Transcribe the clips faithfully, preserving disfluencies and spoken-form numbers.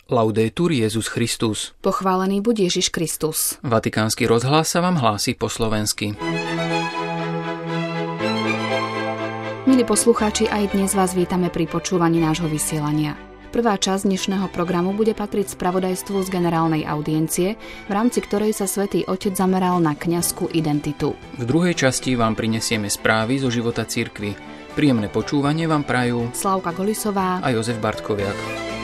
Laudetur Jesus Christus. Pochválený buď Ježiš Kristus. Vatikánsky rozhlas sa vám hlási po slovensky. Milí poslucháči, aj dnes vás vítame pri počúvaní nášho vysielania. Prvá časť dnešného programu bude patriť spravodajstvu z generálnej audiencie, v rámci ktorej sa Svätý Otec zameral na kňazskú identitu. V druhej časti vám prinesieme správy zo života cirkvi. Príjemné počúvanie vám prajú Slávka Golisová a Jozef Bartkoviak.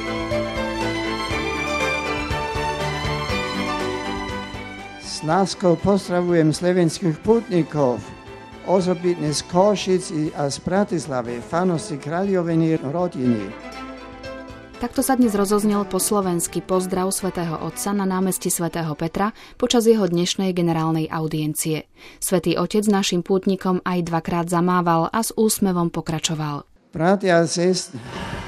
S láskou pozdravujem slovenských pútnikov, osobitne z Košic a z Bratislavy, farnosti Kráľovej rodiny. Takto sa dnes rozoznel po slovensky pozdrav svätého Otca na námestí svätého Petra počas jeho dnešnej generálnej audiencie. Svätý Otec našim pútnikom aj dvakrát zamával a s úsmevom pokračoval. Bratia a sestry,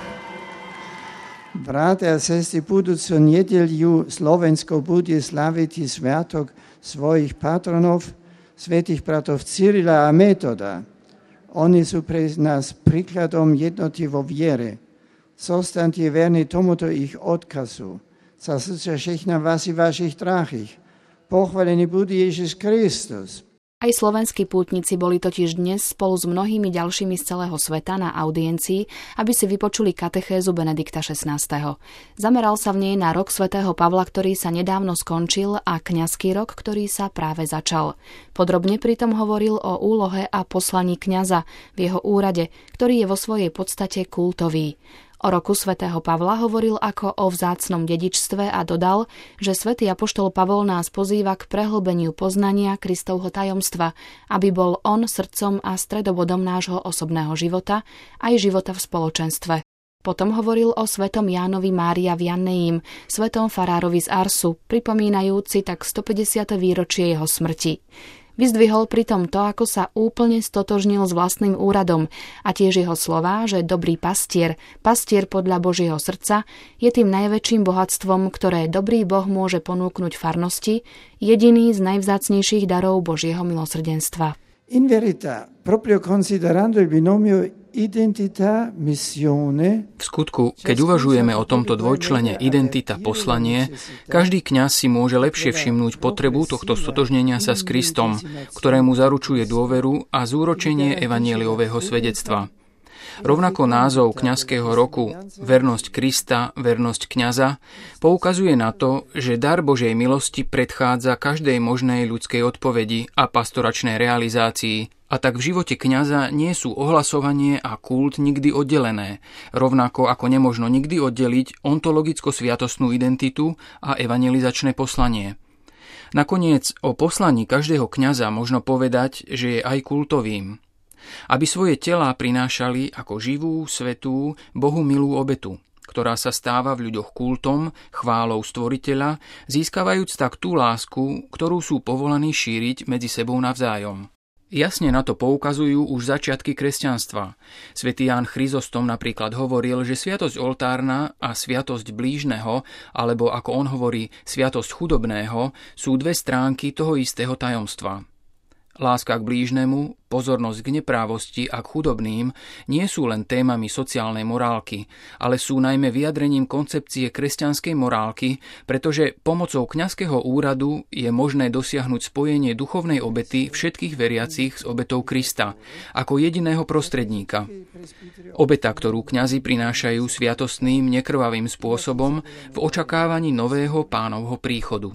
bratia a sestry, budúcu nedeľu Slovensko bude slaviť sviatok svojich patronov, svätých bratov Cyrila a Metoda. Oni sú pre nás príkladom jednoty vo viere. Zostaňte verní tomuto ich odkazu. Za srdcia všechna vás i vašich drahých. Pochválený bude Ježiš Kristus. Aj slovenskí pútnici boli totiž dnes spolu s mnohými ďalšími z celého sveta na audiencii, aby si vypočuli katechézu Benedikta šestnásteho. Zameral sa v nej na rok svätého Pavla, ktorý sa nedávno skončil, a kňazský rok, ktorý sa práve začal. Podrobne pritom hovoril o úlohe a poslaní kňaza v jeho úrade, ktorý je vo svojej podstate kultový. O roku svätého Pavla hovoril ako o vzácnom dedičstve a dodal, že svätý apoštol Pavol nás pozýva k prehlbeniu poznania Kristovho tajomstva, aby bol on srdcom a stredobodom nášho osobného života, aj života v spoločenstve. Potom hovoril o svätom Jánovi Mária Vianneyim, svätom farárovi z Arsu, pripomínajúci tak stopäťdesiate výročie jeho smrti. Vyzdvihol pritom to, ako sa úplne stotožnil s vlastným úradom a tiež jeho slová, že dobrý pastier, pastier podľa Božieho srdca, je tým najväčším bohatstvom, ktoré dobrý Boh môže ponúknuť farnosti, jediný z najvzácnejších darov Božieho milosrdenstva. In verità, proprio considerando il binomio identità missione. V skutku, keď uvažujeme o tomto dvojčlene identita poslanie, každý kňaz si môže lepšie všimnúť potrebu tohto stotožnenia sa s Kristom, ktorému zaručuje dôveru a zúročenie evanjeliového svedectva. Rovnako názov kňazského roku Vernosť Krista, vernosť kňaza poukazuje na to, že dar Božej milosti predchádza každej možnej ľudskej odpovedi a pastoračnej realizácii, a tak v živote kňaza nie sú ohlasovanie a kult nikdy oddelené, rovnako ako nemožno nikdy oddeliť ontologicko-sviatostnú identitu a evangelizačné poslanie. Nakoniec o poslaní každého kňaza možno povedať, že je aj kultovým. Aby svoje telá prinášali ako živú, svätú, Bohu milú obetu, ktorá sa stáva v ľuďoch kultom, chválou Stvoriteľa, získavajúc tak tú lásku, ktorú sú povolaní šíriť medzi sebou navzájom. Jasne na to poukazujú už začiatky kresťanstva. Svätý Ján Chryzostom napríklad hovoril, že sviatosť oltárna a sviatosť blížneho, alebo ako on hovorí, sviatosť chudobného, sú dve stránky toho istého tajomstva. Láska k blížnemu, pozornosť k neprávosti a k chudobným nie sú len témami sociálnej morálky, ale sú najmä vyjadrením koncepcie kresťanskej morálky, pretože pomocou kňazského úradu je možné dosiahnuť spojenie duchovnej obety všetkých veriacich s obetou Krista, ako jediného prostredníka. Obeta, ktorú kňazi prinášajú sviatostným, nekrvavým spôsobom v očakávaní nového Pánovho príchodu.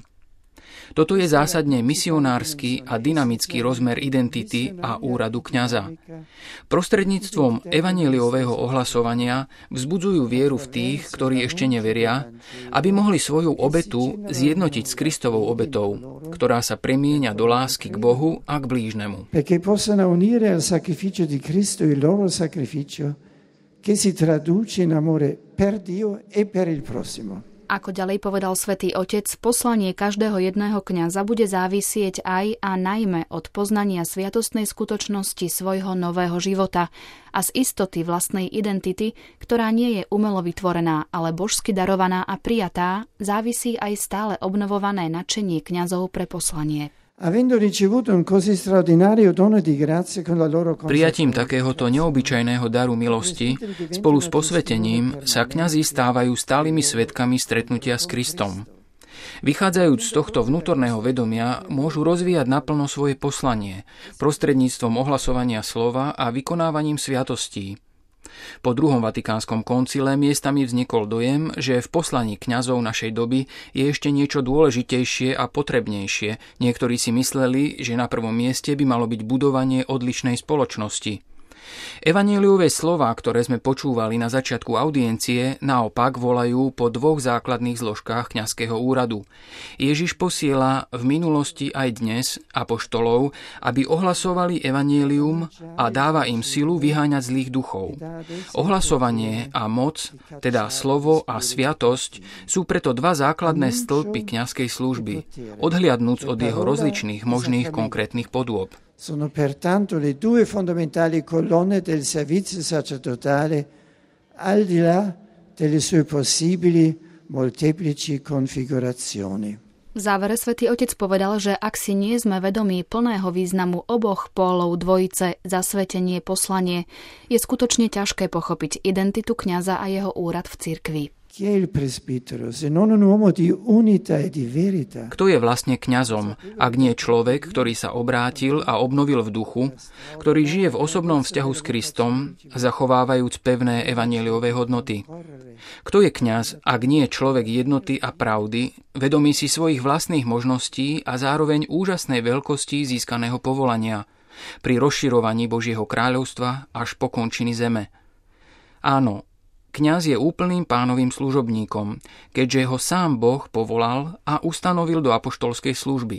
Toto je zásadne misionársky a dynamický rozmer identity a úradu kňaza. Prostredníctvom evanjeliového ohlasovania vzbudzujú vieru v tých, ktorí ešte neveria, aby mohli svoju obetu zjednotiť s Kristovou obetou, ktorá sa premieňa do lásky k Bohu a k blížnemu. Perché possano unire al sacrificio di Cristo il loro sacrificio, che si traduce in amore per Dio e per il prossimo. Ako ďalej povedal Svätý Otec, poslanie každého jedného kňaza bude závisieť aj a najmä od poznania sviatostnej skutočnosti svojho nového života a z istoty vlastnej identity, ktorá nie je umelo vytvorená, ale božsky darovaná a prijatá, závisí aj stále obnovované nadšenie kňazov pre poslanie. Prijatím takéhoto neobyčajného daru milosti spolu s posvetením sa kňazi stávajú stálymi svedkami stretnutia s Kristom. Vychádzajúc z tohto vnútorného vedomia, môžu rozvíjať naplno svoje poslanie prostredníctvom ohlasovania slova a vykonávaním sviatostí. Po druhom vatikánskom koncile miestami vznikol dojem, že v poslaní kňazov našej doby je ešte niečo dôležitejšie a potrebnejšie. Niektorí si mysleli, že na prvom mieste by malo byť budovanie odlišnej spoločnosti. Evanjeliové slová, ktoré sme počúvali na začiatku audiencie, naopak volajú po dvoch základných zložkách kňazského úradu. Ježiš posiela v minulosti aj dnes apoštolov, aby ohlasovali evanjelium a dáva im silu vyháňať zlých duchov. Ohlasovanie a moc, teda slovo a sviatosť, sú preto dva základné stĺpy kňazskej služby, odhliadnúc od jeho rozličných možných konkrétnych podôb. Sono pertanto le due fondamentali colonne del servizio sacerdotale, al di là delle sue possibili molteplici configurazioni. V závere Svätý Otec povedal, že ak si nie sme vedomí plného významu oboch pólov dvojice, zasvetenie, poslanie, je skutočne ťažké pochopiť identitu kňaza a jeho úrad v cirkvi. Kto je vlastne kňazom, ak nie človek, ktorý sa obrátil a obnovil v duchu, ktorý žije v osobnom vzťahu s Kristom, zachovávajúc pevné evanjeliové hodnoty? Kto je kňaz, ak nie človek jednoty a pravdy, vedomý si svojich vlastných možností a zároveň úžasnej veľkosti získaného povolania pri rozširovaní Božieho kráľovstva až po končiny zeme? Áno, kňaz je úplným pánovým služobníkom, keďže ho sám Boh povolal a ustanovil do apoštolskej služby.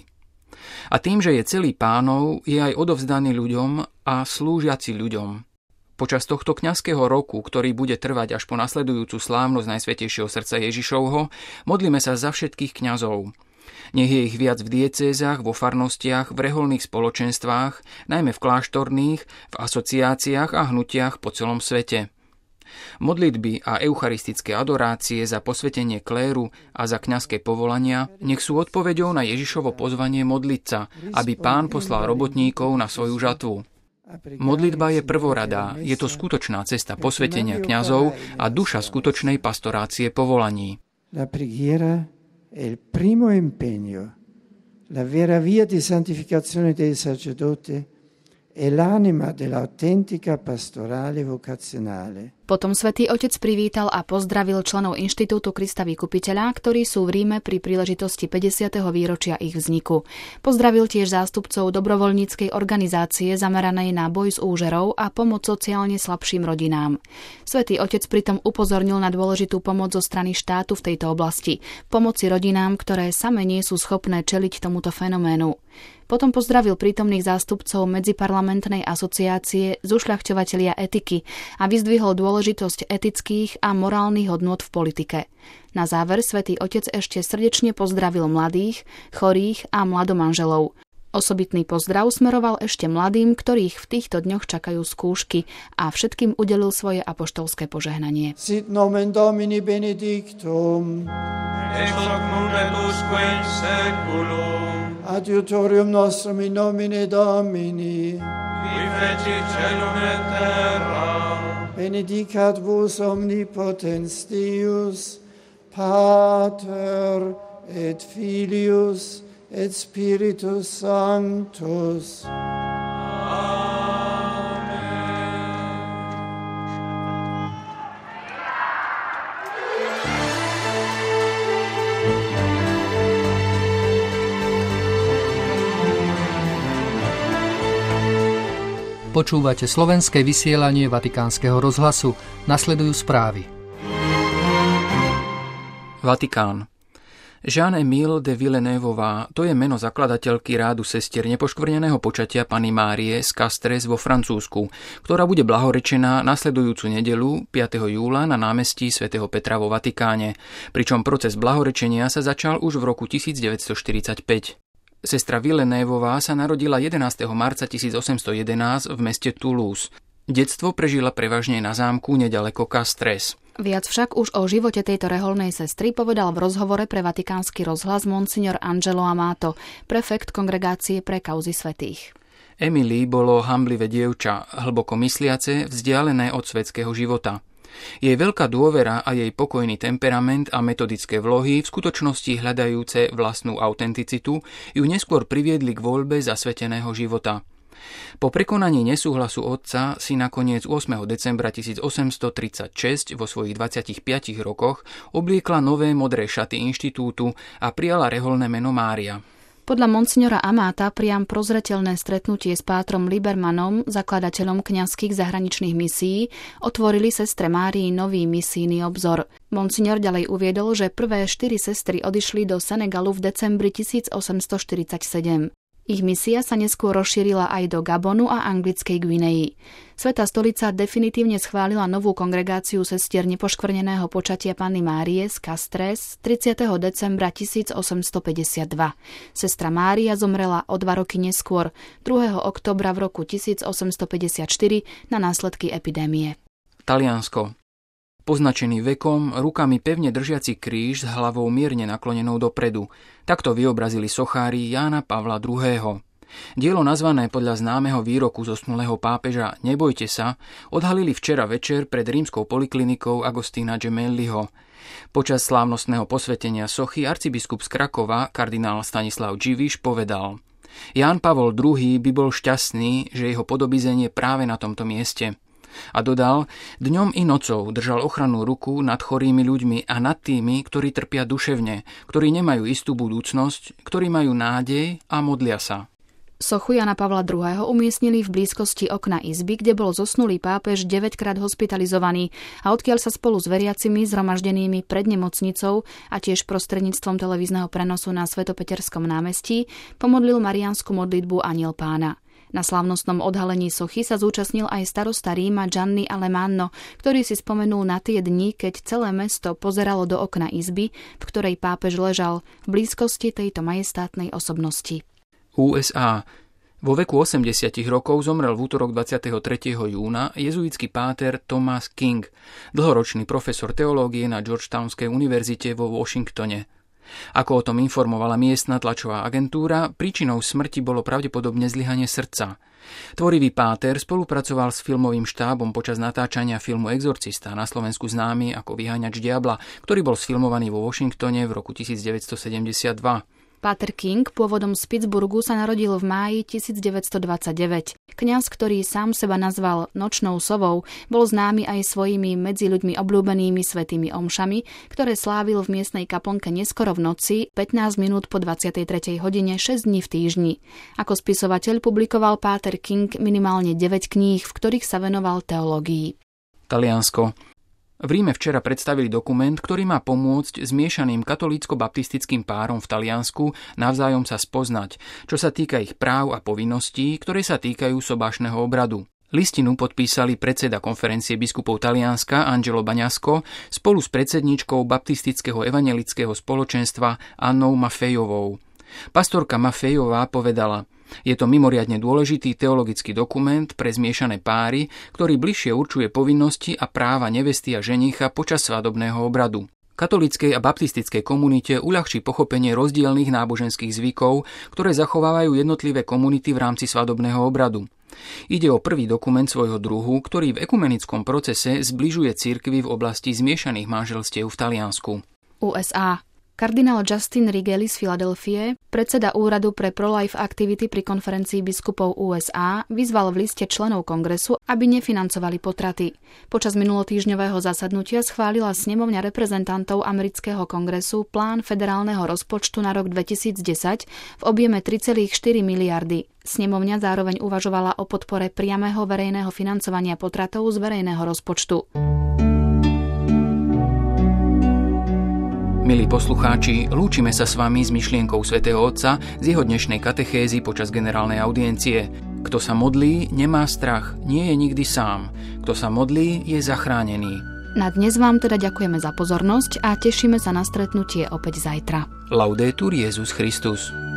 A tým, že je celý pánov, je aj odovzdaný ľuďom a slúžiaci ľuďom. Počas tohto kňazského roku, ktorý bude trvať až po nasledujúcu slávnosť Najsvätejšieho srdca Ježišovho, modlíme sa za všetkých kňazov. Nech je ich viac v diecézach, vo farnostiach, v reholných spoločenstvách, najmä v kláštorných, v asociáciách a hnutiach po celom svete. Modlitby a eucharistické adorácie za posvetenie kléru a za kňazské povolania nech sú odpoveďou na Ježišovo pozvanie modliť sa, aby Pán poslal robotníkov na svoju žatvu. Modlitba je prvoradá, je to skutočná cesta posvetenia kňazov a duša skutočnej pastorácie povolaní. La preghiera è il primo impegno, la vera via di santificazione del sacerdote è l'anima dell'autentica pastorale vocazionale. Potom Svätý Otec privítal a pozdravil členov Inštitútu Krista Vykupiteľa, ktorí sú v Ríme pri príležitosti päťdesiateho výročia ich vzniku. Pozdravil tiež zástupcov dobrovoľníckej organizácie zameranej na boj s úžerou a pomoc sociálne slabším rodinám. Svätý Otec pritom upozornil na dôležitú pomoc zo strany štátu v tejto oblasti, pomoci rodinám, ktoré same nie sú schopné čeliť tomuto fenoménu. Potom pozdravil prítomných zástupcov Medziparlamentnej asociácie Zušľachťovatelia etiky a vyzdvihol dôležitosť etických a morálnych hodnôt v politike. Na záver Svätý Otec ešte srdečne pozdravil mladých, chorých a mladomanželov. Osobitný pozdrav smeroval ešte mladým, ktorých v týchto dňoch čakajú skúšky, a všetkým udelil svoje apoštolské požehnanie. Sit nomen Domini benedictum, ex hoc nunc et usque in saeculum, adiutorium nostrum in nomine Domini, qui feci caelum et terra. Benedicat vos omnipotens Deus, Pater et Filius et Spiritus Sanctus. Počúvate slovenské vysielanie Vatikánskeho rozhlasu. Nasledujú správy. Vatikán. Jeanne-Émile de Villeneuveová, to je meno zakladateľky rádu sestier nepoškvrneného počatia Panny Márie z Castres vo Francúzsku, ktorá bude blahorečená nasledujúcu nedeľu piateho júla na námestí svätého Petra vo Vatikáne, pričom proces blahorečenia sa začal už v roku devätnásťstoštyridsaťpäť. Sestra Villeneuveová sa narodila jedenásteho marca tisícosemstojedenásť v meste Toulouse. Detstvo prežila prevažne na zámku neďaleko Castres. Viac však už o živote tejto reholnej sestry povedal v rozhovore pre Vatikánsky rozhlas monsignor Angelo Amato, prefekt Kongregácie pre kauzy svätých. Emily bolo hanblivé dievča, hlboko mysliace, vzdialené od svetského života. Jej veľká dôvera a jej pokojný temperament a metodické vlohy, v skutočnosti hľadajúce vlastnú autenticitu, ju neskôr priviedli k voľbe zasveteného života. Po prekonaní nesúhlasu otca si nakoniec ôsmeho decembra tisícosemstotridsaťšesť vo svojich dvadsiatich piatich rokoch obliekla nové modré šaty inštitútu a prijala reholné meno Mária. Podľa monsignora Amáta priam prozreteľné stretnutie s pátrom Libermanom, zakladateľom kňazských zahraničných misií, otvorili sestre Márii nový misijný obzor. Monsignor ďalej uviedol, že prvé štyri sestry odišli do Senegalu v decembri tisícosemstoštyridsaťsedem. Ich misia sa neskôr rozšírila aj do Gabonu a Anglickej Guinei. Svätá stolica definitívne schválila novú kongregáciu sestier nepoškvrneného počatia Panny Márie z Castres tridsiateho decembra tisícosemstopäťdesiatdva. Sestra Mária zomrela o dva roky neskôr, druhého októbra v roku tisícosemstopäťdesiatštyri na následky epidémie. Taliansko. Poznačený vekom, rukami pevne držiaci kríž s hlavou mierne naklonenou dopredu. Takto vyobrazili sochári Jána Pavla druhého. Dielo nazvané podľa známeho výroku zosnulého pápeža Nebojte sa, odhalili včera večer pred rímskou poliklinikou Agostína Gemelliho. Počas slávnostného posvetenia sochy arcibiskup z Krakova, kardinál Stanislav Dziwisz, povedal: Ján Pavol druhý by bol šťastný, že jeho podobizenie práve na tomto mieste. A dodal, dňom i nocou držal ochrannú ruku nad chorými ľuďmi a nad tými, ktorí trpia duševne, ktorí nemajú istú budúcnosť, ktorí majú nádej a modlia sa. Sochu Jana Pavla druhého. umiestnili v blízkosti okna izby, kde bol zosnulý pápež deväťkrát hospitalizovaný a odkiaľ sa spolu s veriacimi zhromaždenými pred nemocnicou a tiež prostredníctvom televízneho prenosu na Svetopeterskom námestí pomodlil mariánsku modlitbu Anjel Pána. Na slávnostnom odhalení sochy sa zúčastnil aj starosta Ríma Gianni Alemanno, ktorý si spomenul na tie dni, keď celé mesto pozeralo do okna izby, v ktorej pápež ležal, v blízkosti tejto majestátnej osobnosti. ú es á. Vo veku osemdesiat rokov zomrel v útorok dvadsiateho tretieho júna jezuitský páter Thomas King, dlhoročný profesor teológie na Georgetownskej univerzite vo Washingtone. Ako o tom informovala miestna tlačová agentúra, príčinou smrti bolo pravdepodobne zlyhanie srdca. Tvorivý páter spolupracoval s filmovým štábom počas natáčania filmu Exorcista, na Slovensku známy ako Vyháňač diabla, ktorý bol sfilmovaný vo Washingtone v roku devätnásťsedemdesiatdva. Páter King, pôvodom z Pittsburghu, sa narodil v máji devätnásťdvadsaťdeväť. Kňaz, ktorý sám seba nazval Nočnou sovou, bol známy aj svojimi medzi ľuďmi obľúbenými svätými omšami, ktoré slávil v miestnej kaplnke neskoro v noci, pätnásť minút po dvadsiatej tretej hodine, šesť dní v týždni. Ako spisovateľ publikoval páter King minimálne deväť kníh, v ktorých sa venoval teológii. Taliansko. V Ríme včera predstavili dokument, ktorý má pomôcť zmiešaným katolícko-baptistickým párom v Taliansku navzájom sa spoznať, čo sa týka ich práv a povinností, ktoré sa týkajú sobášneho obradu. Listinu podpísali predseda konferencie biskupov Talianska Angelo Baňasko spolu s predsedníčkou baptistického evanjelického spoločenstva Annou Maffejovou. Pastorka Maffejová povedala: je to mimoriadne dôležitý teologický dokument pre zmiešané páry, ktorý bližšie určuje povinnosti a práva nevesty a ženicha počas svadobného obradu. Katolíckej a baptistickej komunite uľahčí pochopenie rozdielnych náboženských zvykov, ktoré zachovávajú jednotlivé komunity v rámci svadobného obradu. Ide o prvý dokument svojho druhu, ktorý v ekumenickom procese zbližuje cirkvi v oblasti zmiešaných manželstiev v Taliansku. ú es á. Kardinál Justin Rigeli z Filadelfie, predseda úradu pre pro-life activity pri konferencii biskupov ú es á, vyzval v liste členov kongresu, aby nefinancovali potraty. Počas minulotýždňového zasadnutia schválila snemovňa reprezentantov amerického kongresu plán federálneho rozpočtu na rok dvetisícdesať v objeme tri celé štyri miliardy. Snemovňa zároveň uvažovala o podpore priamého verejného financovania potratov z verejného rozpočtu. Milí poslucháči, lúčime sa s vami s myšlienkou svätého Otca z jeho dnešnej katechézy počas generálnej audiencie. Kto sa modlí, nemá strach, nie je nikdy sám. Kto sa modlí, je zachránený. Na dnes vám teda ďakujeme za pozornosť a tešíme sa na stretnutie opäť zajtra. Laudetur Jesus Christus.